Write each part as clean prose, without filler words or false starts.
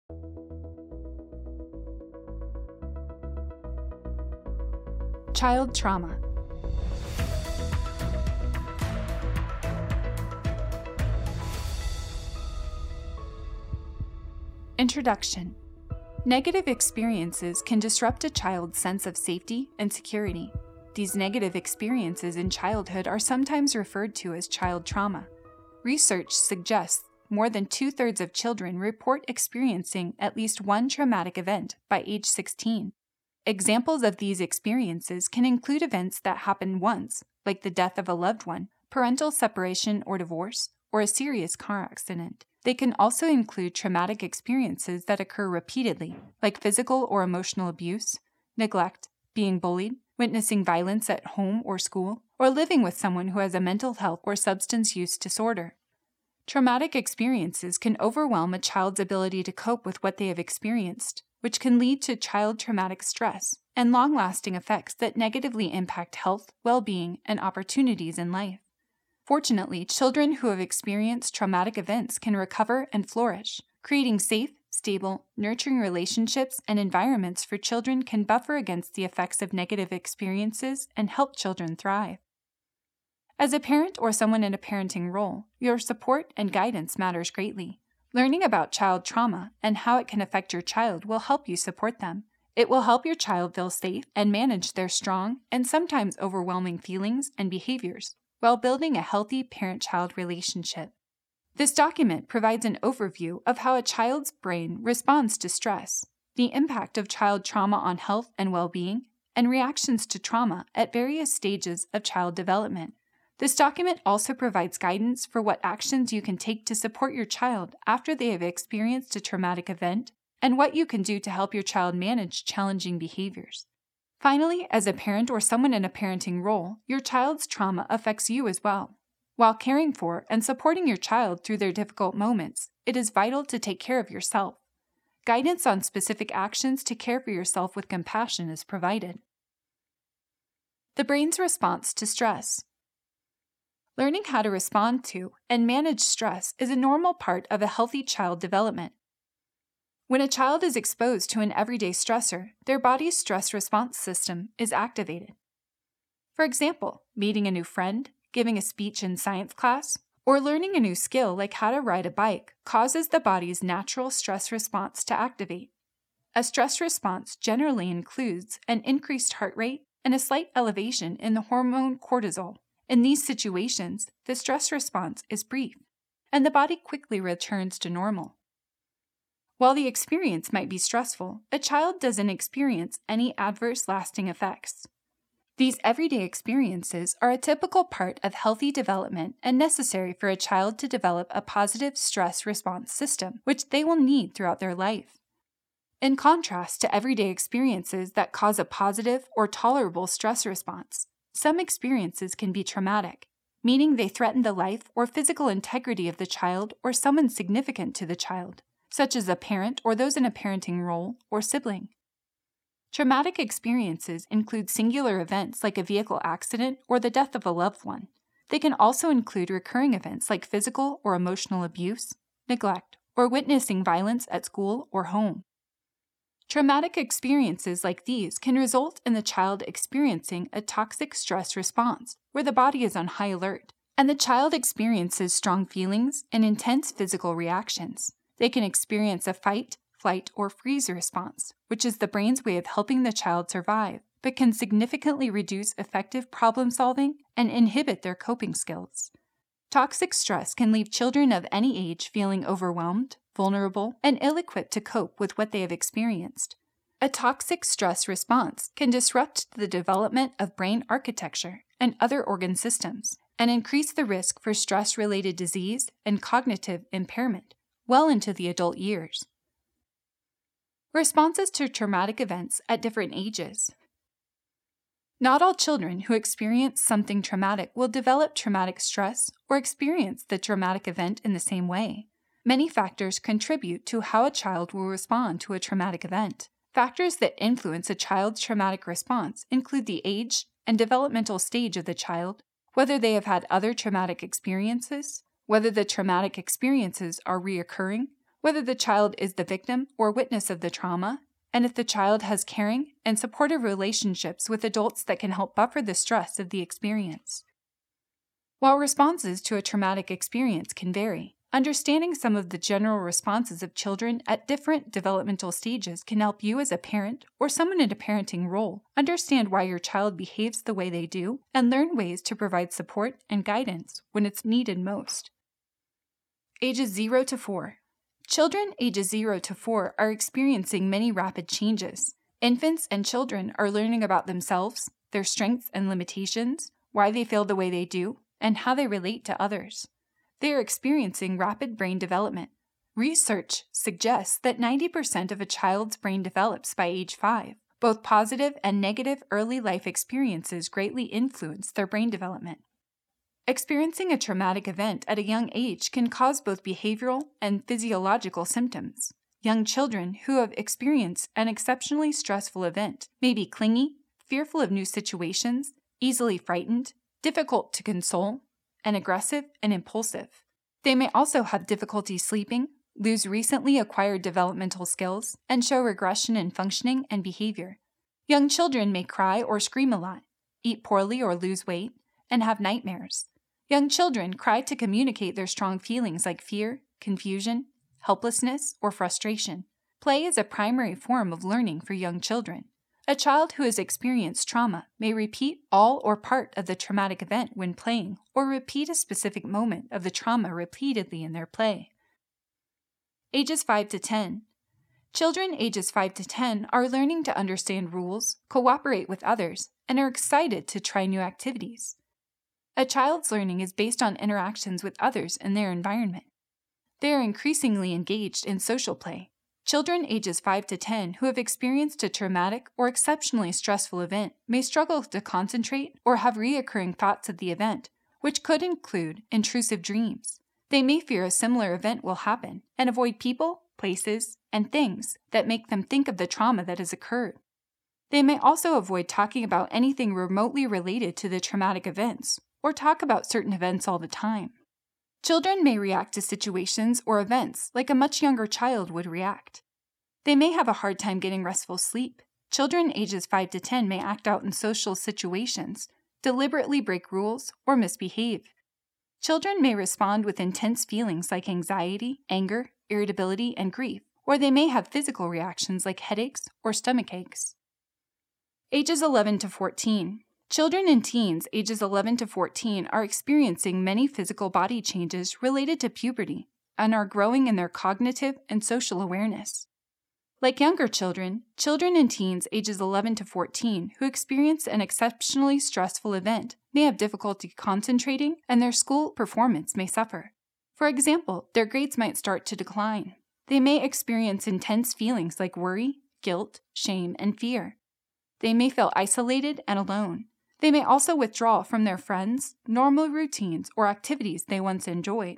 Child trauma. Introduction. Negative experiences can disrupt a child's sense of safety and security. These negative experiences in childhood are sometimes referred to as child trauma. Research suggests more than 2/3 of children report experiencing at least one traumatic event by age 16. Examples of these experiences can include events that happen once, like the death of a loved one, parental separation or divorce, or a serious car accident. They can also include traumatic experiences that occur repeatedly, like physical or emotional abuse, neglect, being bullied, witnessing violence at home or school, or living with someone who has a mental health or substance use disorder. Traumatic experiences can overwhelm a child's ability to cope with what they have experienced, which can lead to child traumatic stress and long-lasting effects that negatively impact health, well-being, and opportunities in life. Fortunately, children who have experienced traumatic events can recover and flourish. Creating safe, stable, nurturing relationships and environments for children can buffer against the effects of negative experiences and help children thrive. As a parent or someone in a parenting role, your support and guidance matters greatly. Learning about child trauma and how it can affect your child will help you support them. It will help your child feel safe and manage their strong and sometimes overwhelming feelings and behaviors while building a healthy parent-child relationship. This document provides an overview of how a child's brain responds to stress, the impact of child trauma on health and well-being, and reactions to trauma at various stages of child development. This document also provides guidance for what actions you can take to support your child after they have experienced a traumatic event and what you can do to help your child manage challenging behaviors. Finally, as a parent or someone in a parenting role, your child's trauma affects you as well. While caring for and supporting your child through their difficult moments, it is vital to take care of yourself. Guidance on specific actions to care for yourself with compassion is provided. The brain's response to stress. Learning how to respond to and manage stress is a normal part of a healthy child development. When a child is exposed to an everyday stressor, their body's stress response system is activated. For example, meeting a new friend, giving a speech in science class, or learning a new skill like how to ride a bike causes the body's natural stress response to activate. A stress response generally includes an increased heart rate and a slight elevation in the hormone cortisol. In these situations, the stress response is brief, and the body quickly returns to normal. While the experience might be stressful, a child doesn't experience any adverse lasting effects. These everyday experiences are a typical part of healthy development and necessary for a child to develop a positive stress response system, which they will need throughout their life. In contrast to everyday experiences that cause a positive or tolerable stress response, some experiences can be traumatic, meaning they threaten the life or physical integrity of the child or someone significant to the child, such as a parent or those in a parenting role or sibling. Traumatic experiences include singular events like a vehicle accident or the death of a loved one. They can also include recurring events like physical or emotional abuse, neglect, or witnessing violence at school or home. Traumatic experiences like these can result in the child experiencing a toxic stress response, where the body is on high alert, and the child experiences strong feelings and intense physical reactions. They can experience a fight, flight, or freeze response, which is the brain's way of helping the child survive, but can significantly reduce effective problem solving and inhibit their coping skills. Toxic stress can leave children of any age feeling overwhelmed, vulnerable, and ill-equipped to cope with what they have experienced. A toxic stress response can disrupt the development of brain architecture and other organ systems, and increase the risk for stress-related disease and cognitive impairment well into the adult years. Responses to traumatic events at different ages. Not all children who experience something traumatic will develop traumatic stress or experience the traumatic event in the same way. Many factors contribute to how a child will respond to a traumatic event. Factors that influence a child's traumatic response include the age and developmental stage of the child, whether they have had other traumatic experiences, whether the traumatic experiences are reoccurring, whether the child is the victim or witness of the trauma, and if the child has caring and supportive relationships with adults that can help buffer the stress of the experience. While responses to a traumatic experience can vary, understanding some of the general responses of children at different developmental stages can help you as a parent or someone in a parenting role understand why your child behaves the way they do and learn ways to provide support and guidance when it's needed most. Ages 0 to 4. Children ages 0 to 4 are experiencing many rapid changes. Infants and children are learning about themselves, their strengths and limitations, why they feel the way they do, and how they relate to others. They are experiencing rapid brain development. Research suggests that 90% of a child's brain develops by age 5. Both positive and negative early life experiences greatly influence their brain development. Experiencing a traumatic event at a young age can cause both behavioral and physiological symptoms. Young children who have experienced an exceptionally stressful event may be clingy, fearful of new situations, easily frightened, difficult to console, and aggressive and impulsive. They may also have difficulty sleeping, lose recently acquired developmental skills, and show regression in functioning and behavior. Young children may cry or scream a lot, eat poorly or lose weight, and have nightmares. Young children cry to communicate their strong feelings like fear, confusion, helplessness, or frustration. Play is a primary form of learning for young children. A child who has experienced trauma may repeat all or part of the traumatic event when playing, or repeat a specific moment of the trauma repeatedly in their play. Ages 5 to 10. Children ages 5 to 10 are learning to understand rules, cooperate with others, and are excited to try new activities. A child's learning is based on interactions with others in their environment. They are increasingly engaged in social play. Children ages 5 to 10 who have experienced a traumatic or exceptionally stressful event may struggle to concentrate or have recurring thoughts of the event, which could include intrusive dreams. They may fear a similar event will happen and avoid people, places, and things that make them think of the trauma that has occurred. They may also avoid talking about anything remotely related to the traumatic events, or talk about certain events all the time. Children may react to situations or events like a much younger child would react. They may have a hard time getting restful sleep. Children ages 5 to 10 may act out in social situations, deliberately break rules, or misbehave. Children may respond with intense feelings like anxiety, anger, irritability, and grief, or they may have physical reactions like headaches or stomach aches. Ages 11 to 14. Children and teens ages 11 to 14 are experiencing many physical body changes related to puberty and are growing in their cognitive and social awareness. Like younger children, children and teens ages 11 to 14 who experience an exceptionally stressful event may have difficulty concentrating and their school performance may suffer. For example, their grades might start to decline. They may experience intense feelings like worry, guilt, shame, and fear. They may feel isolated and alone. They may also withdraw from their friends, normal routines, or activities they once enjoyed.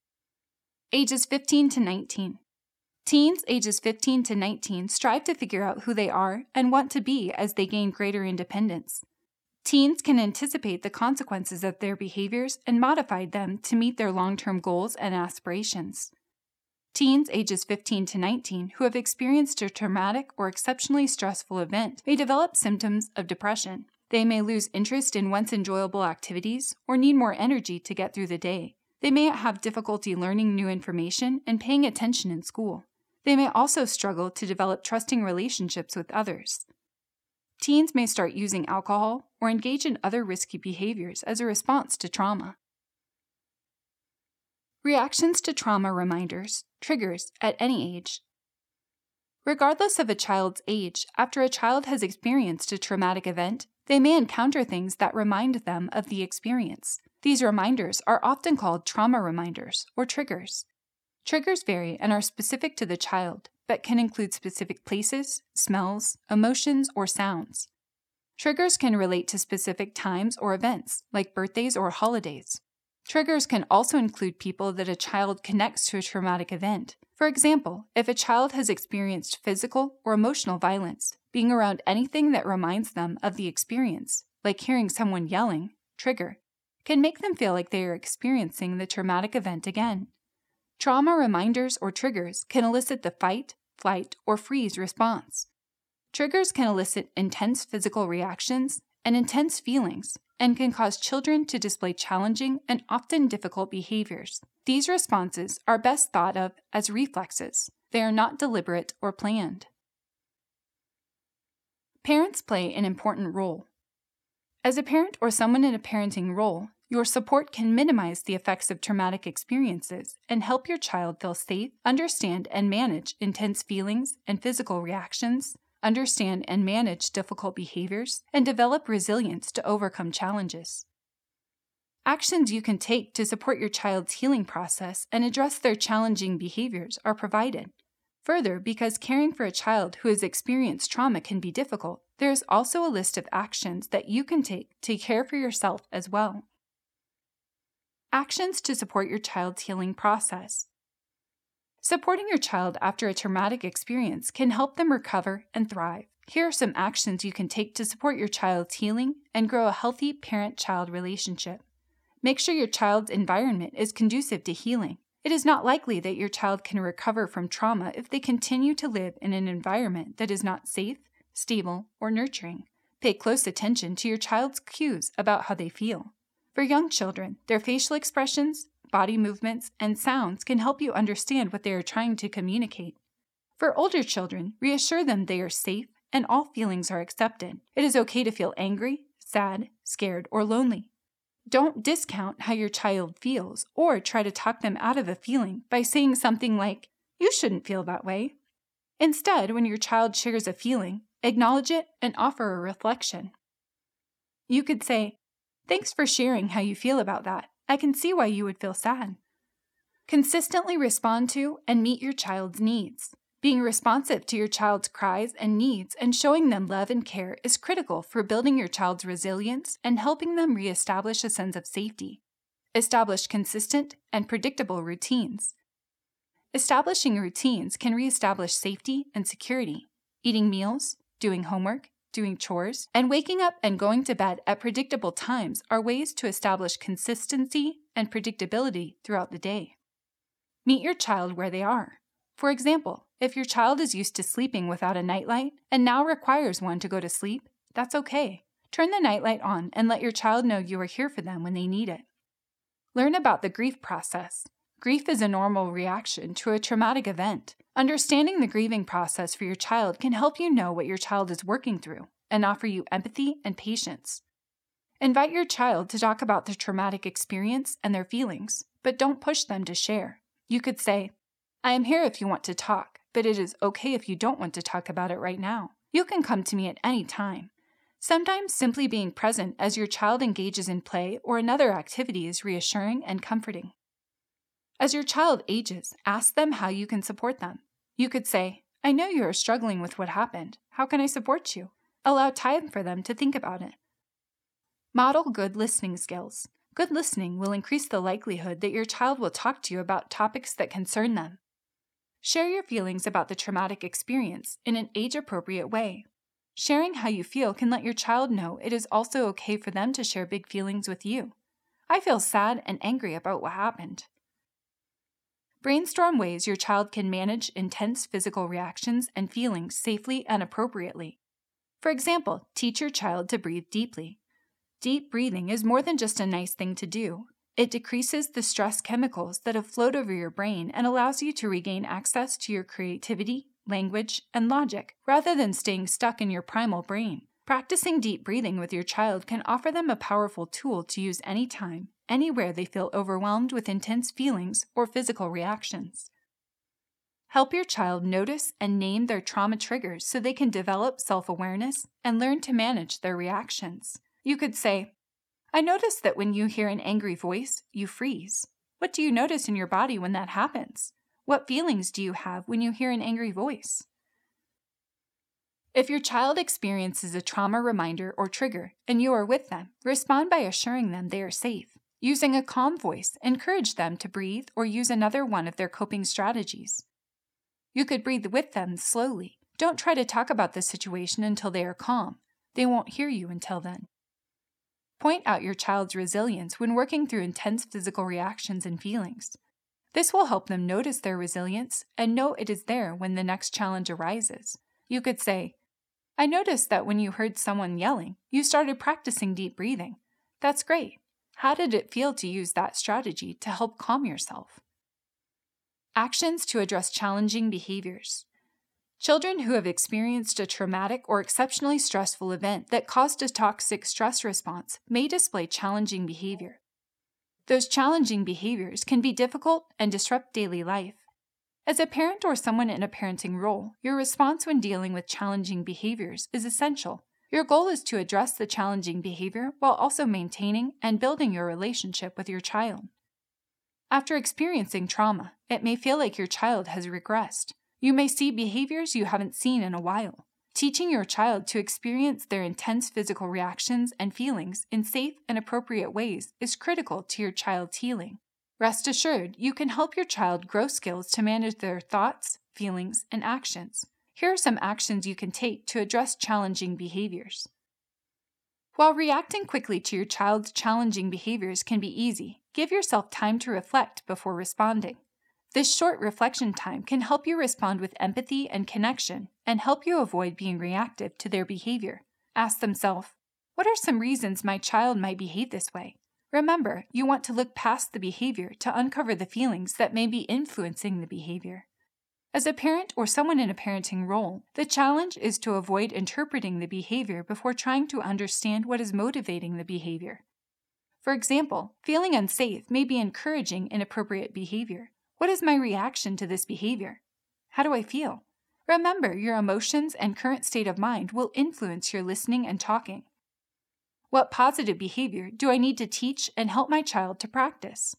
Ages 15 to 19. Teens ages 15 to 19 strive to figure out who they are and want to be as they gain greater independence. Teens can anticipate the consequences of their behaviors and modify them to meet their long-term goals and aspirations. Teens ages 15 to 19 who have experienced a traumatic or exceptionally stressful event may develop symptoms of depression. They may lose interest in once enjoyable activities or need more energy to get through the day. They may have difficulty learning new information and paying attention in school. They may also struggle to develop trusting relationships with others. Teens may start using alcohol or engage in other risky behaviors as a response to trauma. Reactions to trauma reminders, triggers at any age. Regardless of a child's age, after a child has experienced a traumatic event, they may encounter things that remind them of the experience. These reminders are often called trauma reminders or triggers. Triggers vary and are specific to the child, but can include specific places, smells, emotions, or sounds. Triggers can relate to specific times or events, like birthdays or holidays. Triggers can also include people that a child connects to a traumatic event. For example, if a child has experienced physical or emotional violence, being around anything that reminds them of the experience, like hearing someone yelling, trigger, can make them feel like they are experiencing the traumatic event again. Trauma reminders or triggers can elicit the fight, flight, or freeze response. Triggers can elicit intense physical reactions and intense feelings and can cause children to display challenging and often difficult behaviors. These responses are best thought of as reflexes. They are not deliberate or planned. Parents play an important role. As a parent or someone in a parenting role, your support can minimize the effects of traumatic experiences and help your child feel safe, understand and manage intense feelings and physical reactions, understand and manage difficult behaviors, and develop resilience to overcome challenges. Actions you can take to support your child's healing process and address their challenging behaviors are provided. Further, because caring for a child who has experienced trauma can be difficult, there is also a list of actions that you can take to care for yourself as well. Actions to support your child's healing process. Supporting your child after a traumatic experience can help them recover and thrive. Here are some actions you can take to support your child's healing and grow a healthy parent-child relationship. Make sure your child's environment is conducive to healing. It is not likely that your child can recover from trauma if they continue to live in an environment that is not safe, stable, or nurturing. Pay close attention to your child's cues about how they feel. For young children, their facial expressions, body movements, and sounds can help you understand what they are trying to communicate. For older children, reassure them they are safe and all feelings are accepted. It is okay to feel angry, sad, scared, or lonely. Don't discount how your child feels or try to talk them out of a feeling by saying something like, "You shouldn't feel that way." Instead, when your child shares a feeling, acknowledge it and offer a reflection. You could say, "Thanks for sharing how you feel about that. I can see why you would feel sad." Consistently respond to and meet your child's needs. Being responsive to your child's cries and needs and showing them love and care is critical for building your child's resilience and helping them reestablish a sense of safety. Establish consistent and predictable routines. Establishing routines can reestablish safety and security. Eating meals, doing homework, doing chores, and waking up and going to bed at predictable times are ways to establish consistency and predictability throughout the day. Meet your child where they are. For example, if your child is used to sleeping without a nightlight and now requires one to go to sleep, that's okay. Turn the nightlight on and let your child know you are here for them when they need it. Learn about the grief process. Grief is a normal reaction to a traumatic event. Understanding the grieving process for your child can help you know what your child is working through and offer you empathy and patience. Invite your child to talk about the traumatic experience and their feelings, but don't push them to share. You could say, "I am here if you want to talk, but it is okay if you don't want to talk about it right now. You can come to me at any time." Sometimes simply being present as your child engages in play or another activity is reassuring and comforting. As your child ages, ask them how you can support them. You could say, "I know you are struggling with what happened. How can I support you?" Allow time for them to think about it. Model good listening skills. Good listening will increase the likelihood that your child will talk to you about topics that concern them. Share your feelings about the traumatic experience in an age-appropriate way. Sharing how you feel can let your child know it is also okay for them to share big feelings with you. "I feel sad and angry about what happened." Brainstorm ways your child can manage intense physical reactions and feelings safely and appropriately. For example, teach your child to breathe deeply. Deep breathing is more than just a nice thing to do. It decreases the stress chemicals that have flowed over your brain and allows you to regain access to your creativity, language, and logic, rather than staying stuck in your primal brain. Practicing deep breathing with your child can offer them a powerful tool to use anytime, anywhere they feel overwhelmed with intense feelings or physical reactions. Help your child notice and name their trauma triggers so they can develop self-awareness and learn to manage their reactions. You could say, "I notice that when you hear an angry voice, you freeze. What do you notice in your body when that happens? What feelings do you have when you hear an angry voice?" If your child experiences a trauma reminder or trigger and you are with them, respond by assuring them they are safe. Using a calm voice, encourage them to breathe or use another one of their coping strategies. You could breathe with them slowly. Don't try to talk about the situation until they are calm. They won't hear you until then. Point out your child's resilience when working through intense physical reactions and feelings. This will help them notice their resilience and know it is there when the next challenge arises. You could say, "I noticed that when you heard someone yelling, you started practicing deep breathing. That's great. How did it feel to use that strategy to help calm yourself?" Actions to address challenging behaviors. Children who have experienced a traumatic or exceptionally stressful event that caused a toxic stress response may display challenging behavior. Those challenging behaviors can be difficult and disrupt daily life. As a parent or someone in a parenting role, your response when dealing with challenging behaviors is essential. Your goal is to address the challenging behavior while also maintaining and building your relationship with your child. After experiencing trauma, it may feel like your child has regressed. You may see behaviors you haven't seen in a while. Teaching your child to experience their intense physical reactions and feelings in safe and appropriate ways is critical to your child's healing. Rest assured, you can help your child grow skills to manage their thoughts, feelings, and actions. Here are some actions you can take to address challenging behaviors. While reacting quickly to your child's challenging behaviors can be easy, give yourself time to reflect before responding. This short reflection time can help you respond with empathy and connection and help you avoid being reactive to their behavior. Ask themselves, "What are some reasons my child might behave this way?" Remember, you want to look past the behavior to uncover the feelings that may be influencing the behavior. As a parent or someone in a parenting role, the challenge is to avoid interpreting the behavior before trying to understand what is motivating the behavior. For example, feeling unsafe may be encouraging inappropriate behavior. What is my reaction to this behavior? How do I feel? Remember, your emotions and current state of mind will influence your listening and talking. What positive behavior do I need to teach and help my child to practice?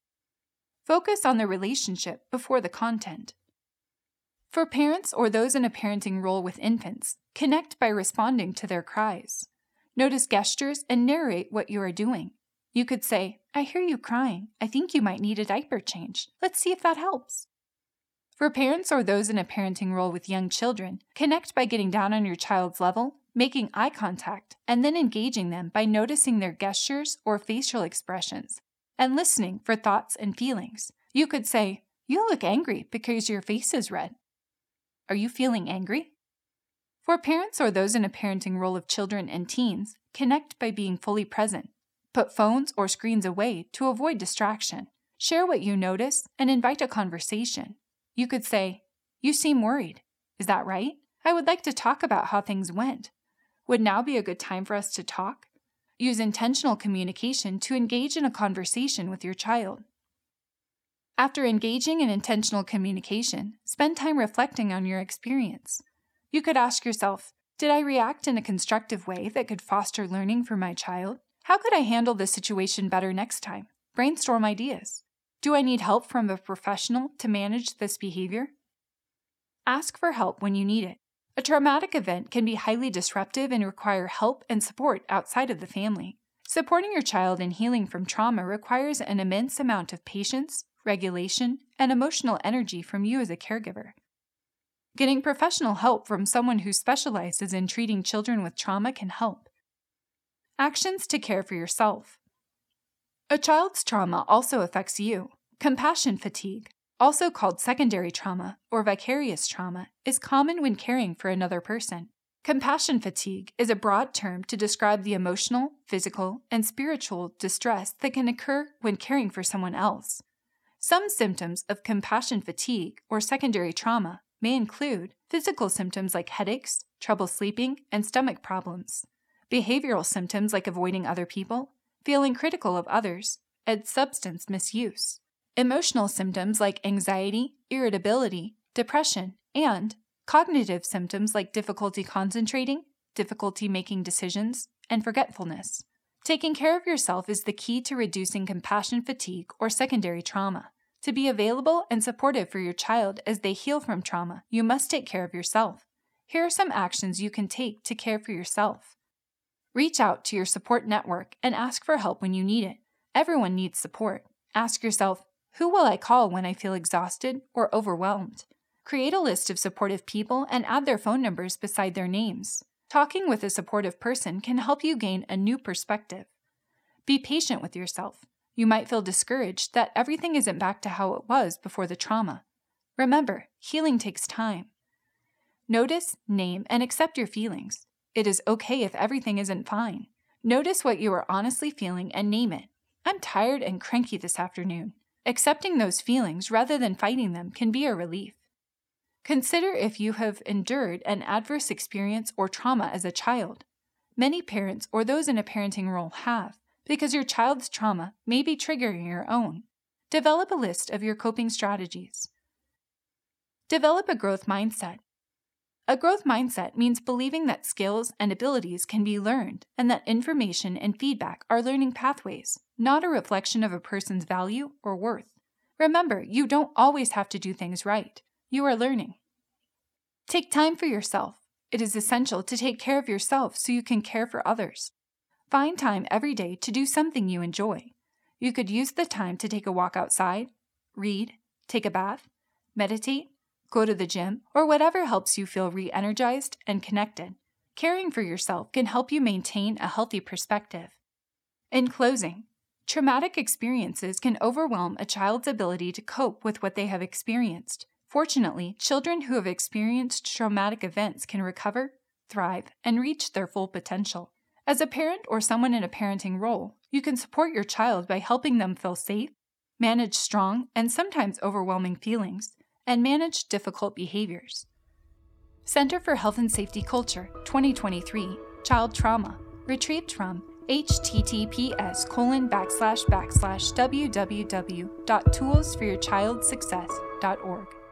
Focus on the relationship before the content. For parents or those in a parenting role with infants, connect by responding to their cries. Notice gestures and narrate what you are doing. You could say, "I hear you crying. I think you might need a diaper change. Let's see if that helps." For parents or those in a parenting role with young children, connect by getting down on your child's level, making eye contact, and then engaging them by noticing their gestures or facial expressions, and listening for thoughts and feelings. You could say, "You look angry because your face is red. Are you feeling angry?" For parents or those in a parenting role of children and teens, connect by being fully present. Put phones or screens away to avoid distraction. Share what you notice and invite a conversation. You could say, "You seem worried. Is that right? I would like to talk about how things went. Would now be a good time for us to talk?" Use intentional communication to engage in a conversation with your child. After engaging in intentional communication, spend time reflecting on your experience. You could ask yourself, "Did I react in a constructive way that could foster learning for my child? How could I handle this situation better next time?" Brainstorm ideas. Do I need help from a professional to manage this behavior? Ask for help when you need it. A traumatic event can be highly disruptive and require help and support outside of the family. Supporting your child in healing from trauma requires an immense amount of patience, regulation, and emotional energy from you as a caregiver. Getting professional help from someone who specializes in treating children with trauma can help. Actions to care for yourself. A child's trauma also affects you. Compassion fatigue, also called secondary trauma or vicarious trauma, is common when caring for another person. Compassion fatigue is a broad term to describe the emotional, physical, and spiritual distress that can occur when caring for someone else. Some symptoms of compassion fatigue or secondary trauma may include physical symptoms like headaches, trouble sleeping, and stomach problems, behavioral symptoms like avoiding other people, feeling critical of others, and substance misuse, emotional symptoms like anxiety, irritability, depression, and cognitive symptoms like difficulty concentrating, difficulty making decisions, and forgetfulness. Taking care of yourself is the key to reducing compassion fatigue or secondary trauma. To be available and supportive for your child as they heal from trauma, you must take care of yourself. Here are some actions you can take to care for yourself. Reach out to your support network and ask for help when you need it. Everyone needs support. Ask yourself, who will I call when I feel exhausted or overwhelmed? Create a list of supportive people and add their phone numbers beside their names. Talking with a supportive person can help you gain a new perspective. Be patient with yourself. You might feel discouraged that everything isn't back to how it was before the trauma. Remember, healing takes time. Notice, name, and accept your feelings. It is okay if everything isn't fine. Notice what you are honestly feeling and name it. I'm tired and cranky this afternoon. Accepting those feelings rather than fighting them can be a relief. Consider if you have endured an adverse experience or trauma as a child. Many parents or those in a parenting role have, because your child's trauma may be triggering your own. Develop a list of your coping strategies. Develop a growth mindset. A growth mindset means believing that skills and abilities can be learned and that information and feedback are learning pathways, not a reflection of a person's value or worth. Remember, you don't always have to do things right. You are learning. Take time for yourself. It is essential to take care of yourself so you can care for others. Find time every day to do something you enjoy. You could use the time to take a walk outside, read, take a bath, meditate, go to the gym, or whatever helps you feel re-energized and connected. Caring for yourself can help you maintain a healthy perspective. In closing, traumatic experiences can overwhelm a child's ability to cope with what they have experienced. Fortunately, children who have experienced traumatic events can recover, thrive, and reach their full potential. As a parent or someone in a parenting role, you can support your child by helping them feel safe, manage strong and sometimes overwhelming feelings, and manage difficult behaviors. Center for Health and Safety Culture, 2023, Child Trauma, retrieved from https://www.toolsforyourchildsuccess.org.